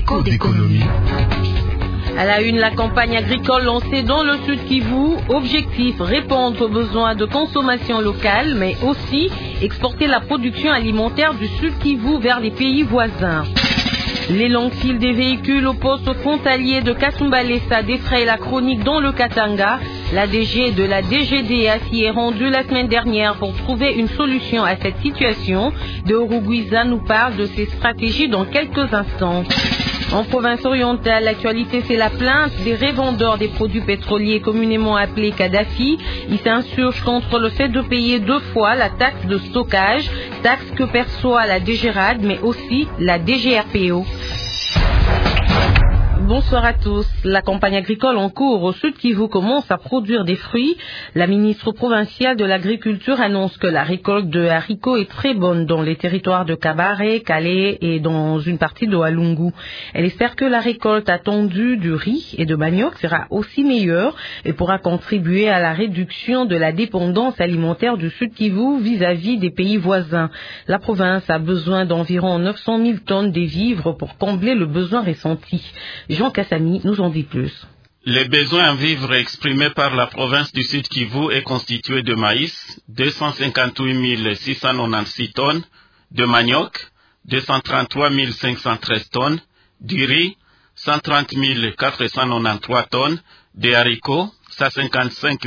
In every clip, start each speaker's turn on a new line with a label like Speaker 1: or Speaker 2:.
Speaker 1: Écho d'économie.
Speaker 2: À la une, la campagne agricole lancée dans le Sud Kivu. Objectif, répondre aux besoins de consommation locale, mais aussi exporter la production alimentaire du Sud Kivu vers les pays voisins. Les longues files des véhicules au poste frontalier de Kasumbalesa défrayent la chronique dans le Katanga. La DG de la DGDA s'y est rendue la semaine dernière pour trouver une solution à cette situation. De Uruguiza nous parle de ses stratégies dans quelques instants. En province orientale, l'actualité c'est la plainte des revendeurs des produits pétroliers communément appelés Kadhafi. Ils s'insurgent contre le fait de payer 2 fois la taxe de stockage, taxe que perçoit la DGRAD mais aussi la DGRPO. Bonsoir à tous. La campagne agricole en cours au Sud Kivu commence à produire des fruits. La ministre provinciale de l'Agriculture annonce que la récolte de haricots est très bonne dans les territoires de Kabare, Calais et dans une partie de Walungu. Elle espère que la récolte attendue du riz et de manioc sera aussi meilleure et pourra contribuer à la réduction de la dépendance alimentaire du Sud Kivu vis-à-vis des pays voisins. La province a besoin d'environ 900 000 tonnes de vivres pour combler le besoin ressenti. Jean Kassami nous en dit plus.
Speaker 3: Les besoins en vivres exprimés par la province du Sud Kivu est constitué de maïs, 258 696 tonnes, de manioc, 233 513 tonnes, du riz, 130 493 tonnes, de haricots, 155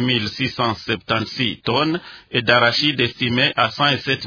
Speaker 3: 676 tonnes et d'arachides estimés à 107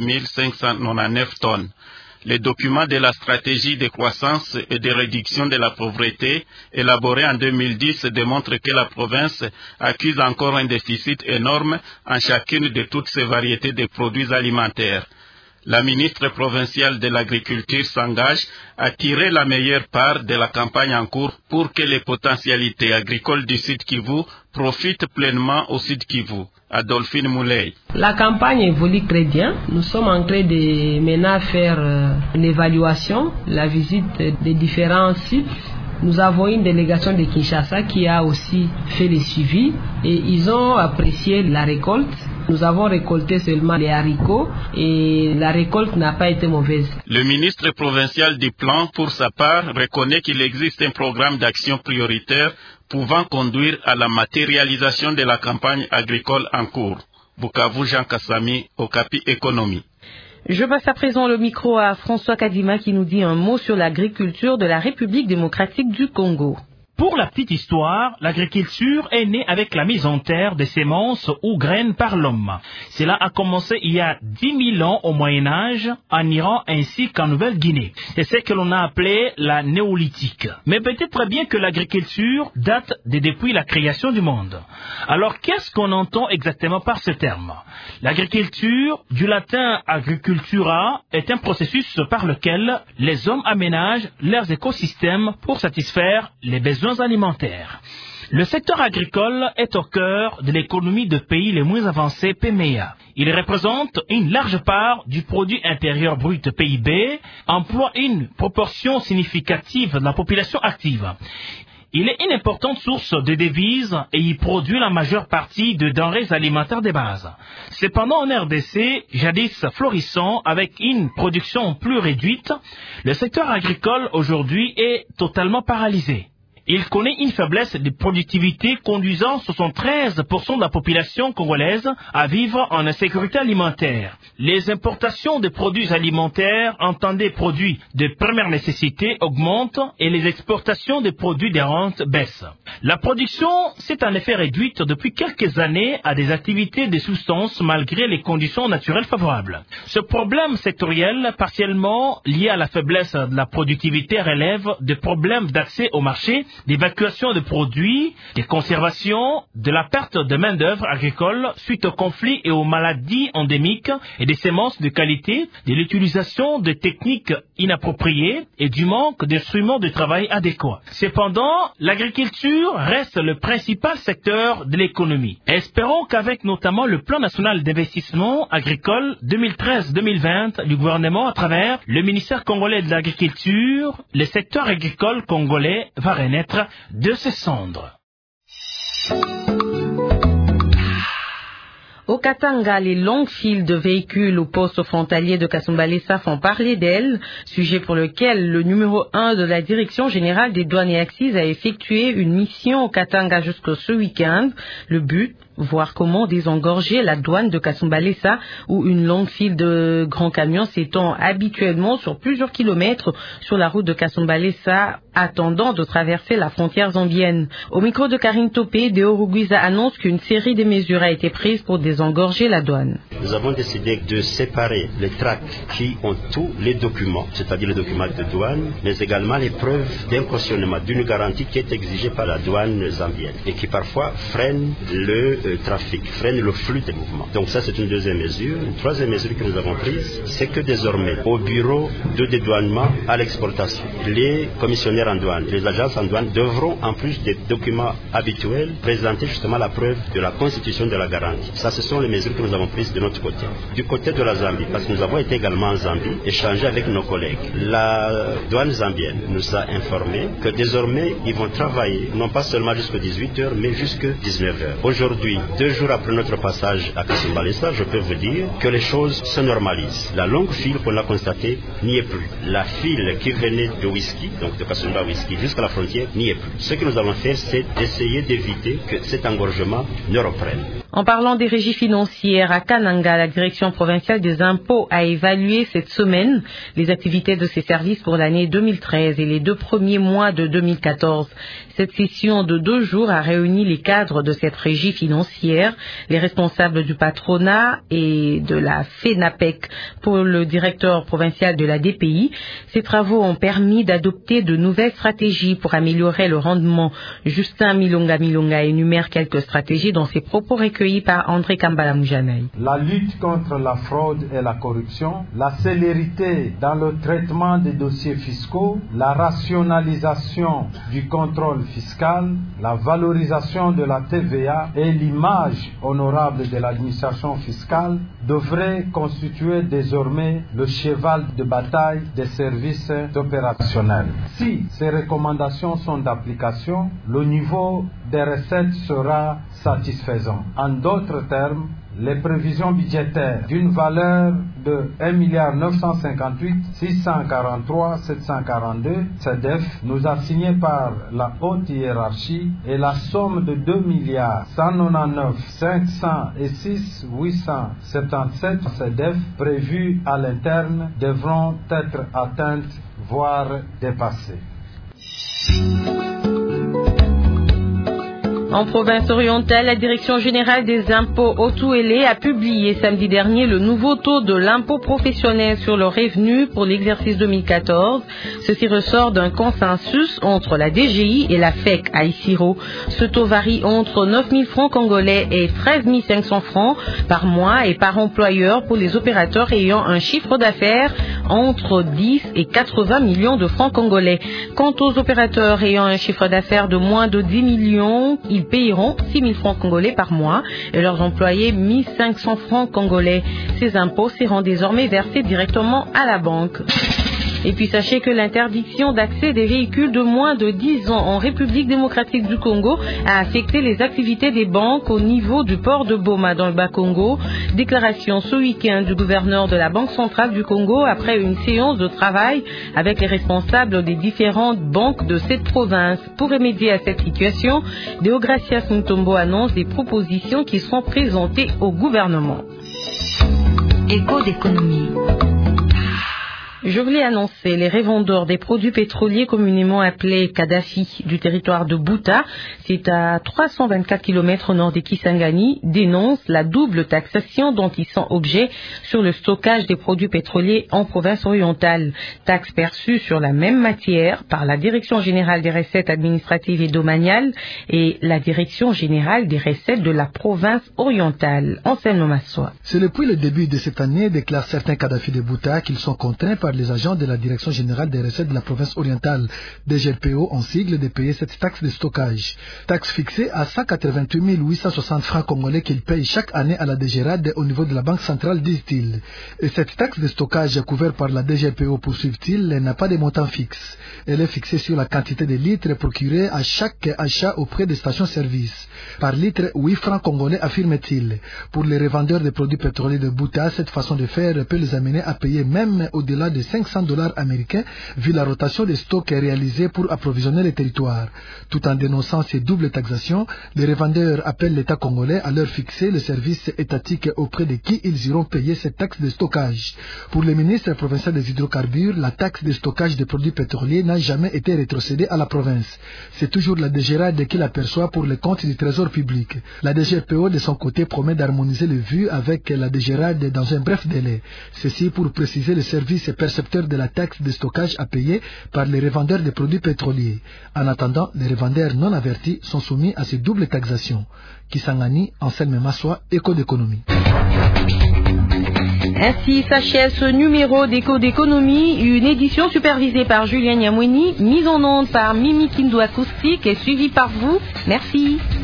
Speaker 3: 599 tonnes. Les documents de la stratégie de croissance et de réduction de la pauvreté élaborés en 2010 démontrent que la province accuse encore un déficit énorme en chacune de toutes ces variétés de produits alimentaires. La ministre provinciale de l'Agriculture s'engage à tirer la meilleure part de la campagne en cours pour que les potentialités agricoles du Sud Kivu profitent pleinement au Sud Kivu. Adolphine Moulay.
Speaker 4: La campagne évolue très bien. Nous sommes en train de maintenant faire l'évaluation, la visite des différents sites. Nous avons une délégation de Kinshasa qui a aussi fait le suivi et ils ont apprécié la récolte. Nous avons récolté seulement les haricots et la récolte n'a pas été mauvaise.
Speaker 3: Le ministre provincial du Plan, pour sa part, reconnaît qu'il existe un programme d'action prioritaire pouvant conduire à la matérialisation de la campagne agricole en cours. Bukavu, Jean Kassami, Okapi Économie.
Speaker 2: Je passe à présent le micro à François Kadima qui nous dit un mot sur l'agriculture de la République démocratique du Congo.
Speaker 5: Pour la petite histoire, l'agriculture est née avec la mise en terre des semences ou graines par l'homme. Cela a commencé il y a 10 000 ans au Moyen-Âge, en Iran ainsi qu'en Nouvelle-Guinée. C'est ce que l'on a appelé la néolithique. Mais peut-être bien que l'agriculture date depuis la création du monde. Alors qu'est-ce qu'on entend exactement par ce terme? L'agriculture, du latin agricultura, est un processus par lequel les hommes aménagent leurs écosystèmes pour satisfaire les besoins alimentaires. Le secteur agricole est au cœur de l'économie des pays les moins avancés PMEA. Il représente une large part du produit intérieur brut PIB, emploie une proportion significative de la population active. Il est une importante source de devises et y produit la majeure partie de denrées alimentaires de base. Cependant, en RDC, jadis florissant avec une production plus réduite, le secteur agricole aujourd'hui est totalement paralysé. Il connaît une faiblesse de productivité conduisant 73% de la population congolaise à vivre en insécurité alimentaire. Les importations de produits alimentaires, entendez produits de première nécessité, augmentent et les exportations de produits de rente baissent. La production s'est en effet réduite depuis quelques années à des activités de substance malgré les conditions naturelles favorables. Ce problème sectoriel, partiellement lié à la faiblesse de la productivité, relève des problèmes d'accès au marché, d'évacuation de produits, de conservation, de la perte de main-d'œuvre agricole suite aux conflits et aux maladies endémiques et des semences de qualité, de l'utilisation de techniques inappropriées et du manque d'instruments de travail adéquats. Cependant, l'agriculture reste le principal secteur de l'économie. Espérons qu'avec notamment le plan national d'investissement agricole 2013-2020 du gouvernement à travers le ministère congolais de l'agriculture, le secteur agricole congolais va renaître de ses cendres.
Speaker 2: Au Katanga, les longues files de véhicules au poste frontalier de Kasumbalesa font parler d'elles, sujet pour lequel le numéro 1 de la Direction générale des douanes et accises a effectué une mission au Katanga jusqu'au ce week-end. Le but, voir comment désengorger la douane de Kasumbalesa, où une longue file de grands camions s'étend habituellement sur plusieurs kilomètres sur la route de Kasumbalesa, attendant de traverser la frontière zambienne. Au micro de Karine Topé, Deo Ruguiza annonce qu'une série de mesures a été prise pour désengorger la douane.
Speaker 1: Nous avons décidé de séparer les tracts qui ont tous les documents, c'est-à-dire les documents de douane, mais également les preuves d'un cautionnement, d'une garantie qui est exigée par la douane zambienne et qui parfois freine le trafic, freine le flux des mouvements. Donc ça, c'est une deuxième mesure. Une troisième mesure que nous avons prise, c'est que désormais, au bureau de dédouanement à l'exportation, les commissionnaires en douane, les agences en douane devront, en plus des documents habituels, présenter justement la preuve de la constitution de la garantie. Ça, ce sont les mesures que nous avons prises de notre côté. Du côté de la Zambie, parce que nous avons été également en Zambie, échanger avec nos collègues. La douane zambienne nous a informé que désormais, ils vont travailler, non pas seulement jusqu'à 18h, mais jusqu'à 19h. Aujourd'hui, 2 jours après notre passage à Kasumbalesa, je peux vous dire que les choses se normalisent. La longue file qu'on a constatée n'y est plus. La file qui venait de Whisky, donc de Kasumba Whisky, jusqu'à la frontière, n'y est plus. Ce que nous allons faire, c'est d'essayer d'éviter que cet engorgement ne reprenne.
Speaker 2: En parlant des régies financières, à Kananga, la direction provinciale des impôts a évalué cette semaine les activités de ses services pour l'année 2013 et les 2 premiers mois de 2014. Cette session de 2 jours a réuni les cadres de cette régie financière, les responsables du patronat et de la FENAPEC pour le directeur provincial de la DPI. Ces travaux ont permis d'adopter de nouvelles stratégies pour améliorer le rendement. Justin Milonga énumère quelques stratégies dans ses propos recueillis par André Kambala Moujanay.
Speaker 6: La lutte contre la fraude et la corruption, la célérité dans le traitement des dossiers fiscaux, la rationalisation du contrôle fiscal, la valorisation de la TVA et l'image honorable de l'administration fiscale devraient constituer désormais le cheval de bataille des services opérationnels. Si ces recommandations sont d'application, le niveau des recettes sera satisfaisant. En d'autres termes, les prévisions budgétaires d'une valeur de 1,958,643,742 CEDEF nous assignée par la haute hiérarchie et la somme de 2,199,506,877 CEDEF prévues à l'interne devront être atteintes, voire dépassées.
Speaker 2: En province orientale, la Direction générale des impôts Otuele a publié samedi dernier le nouveau taux de l'impôt professionnel sur le revenu pour l'exercice 2014. Ceci ressort d'un consensus entre la DGI et la FEC à Isiro. Ce taux varie entre 9 000 francs congolais et 13 500 francs par mois et par employeur pour les opérateurs ayant un chiffre d'affaires entre 10 et 80 millions de francs congolais. Quant aux opérateurs ayant un chiffre d'affaires de moins de 10 millions, ils payeront 6 000 francs congolais par mois et leurs employés 1 500 francs congolais. Ces impôts seront désormais versés directement à la banque. Et puis sachez que l'interdiction d'accès des véhicules de moins de 10 ans en République démocratique du Congo a affecté les activités des banques au niveau du port de Boma dans le Bas-Congo. Déclaration ce week-end du gouverneur de la Banque centrale du Congo après une séance de travail avec les responsables des différentes banques de cette province. Pour remédier à cette situation, Deogracias Mutombo annonce des propositions qui seront présentées au gouvernement.
Speaker 7: Écho d'économie.
Speaker 2: Je voulais annoncer, les revendeurs des produits pétroliers communément appelés Kadhafi du territoire de Bouta, c'est à 324 km au nord de Kisangani, dénoncent la double taxation dont ils sont objets sur le stockage des produits pétroliers en province orientale. Taxe perçue sur la même matière par la Direction générale des recettes administratives et domaniales et la Direction générale des recettes de la province orientale. Anselme Massoa.
Speaker 8: C'est depuis le début de cette année, déclarent certains Kadhafi de Bouta, qu'ils sont contraints par les agents de la Direction générale des recettes de la province orientale, DGRPO en sigle, de payer cette taxe de stockage. Taxe fixée à 188 860 francs congolais qu'ils payent chaque année à la DGRAD au niveau de la Banque centrale, disent-ils. Et cette taxe de stockage couverte par la DGRPO, poursuivent-ils, n'a pas de montant fixe. Elle est fixée sur la quantité de litres procurés à chaque achat auprès des stations-service. Par litre, 8 francs congolais, affirme-t-il. Pour les revendeurs de produits pétroliers de Bouta, cette façon de faire peut les amener à payer même au-delà de $500 américains, vu la rotation des stocks réalisée pour approvisionner les territoires. Tout en dénonçant ces doubles taxations, les revendeurs appellent l'État congolais à leur fixer le service étatique auprès de qui ils iront payer cette taxe de stockage. Pour le ministre provincial des hydrocarbures, la taxe de stockage des produits pétroliers n'a jamais été rétrocédée à la province. C'est toujours la DGRAD qui l'aperçoit pour le compte du Trésor public. La DGRPO, de son côté, promet d'harmoniser les vues avec la DGRAD dans un bref délai. Ceci pour préciser le service percepteur de la taxe de stockage à payer par les revendeurs de produits pétroliers. En attendant, les revendeurs non avertis sont soumis à ces doubles taxations. Kisangani, Anselme Massoua, Éco d'économie.
Speaker 2: Ainsi s'achève ce numéro d'Éco d'économie, une édition supervisée par Julien Niamweni, mise en onde par Mimi Kindo Acoustique et suivie par vous. Merci.